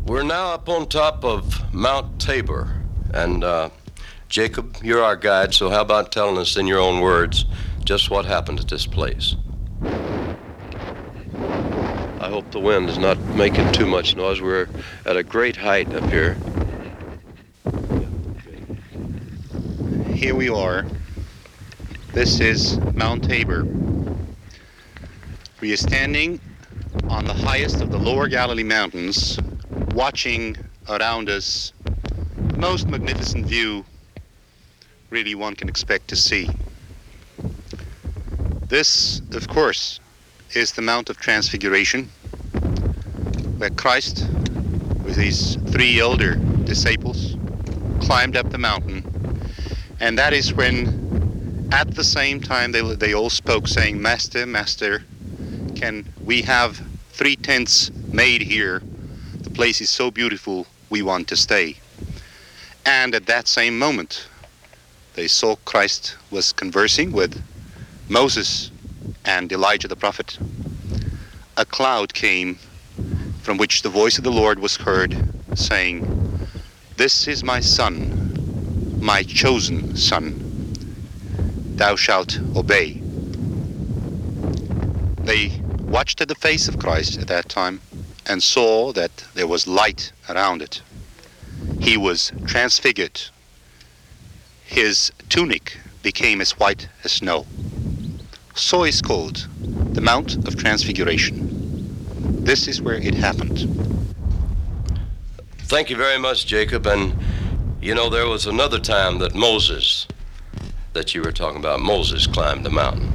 We're now up on top of Mount Tabor, and Jacob, you're our guide, so how about telling us in your own words just what happened at this place? I hope the wind is not making too much noise. We're at a great height up here. Here we are. This is Mount Tabor. We are standing on the highest of the lower Galilee mountains, watching around us the most magnificent view really one can expect to see. This, of course, is the Mount of Transfiguration, where Christ, with his 3 elder disciples, climbed up the mountain. And that is when, at the same time, they all spoke, saying, "Master, Master, can we have 3 tents made here? The place is so beautiful, we want to stay." And at that same moment, they saw Christ was conversing with Moses and Elijah the prophet. A cloud came from which the voice of the Lord was heard, saying, "This is my son, my chosen son. Thou shalt obey." They watched at the face of Christ at that time and saw that there was light around it. He was transfigured. His tunic became as white as snow. So is called the Mount of Transfiguration. This is where it happened. Thank you very much, Jacob. And there was another time that you were talking about, Moses climbed the mountain.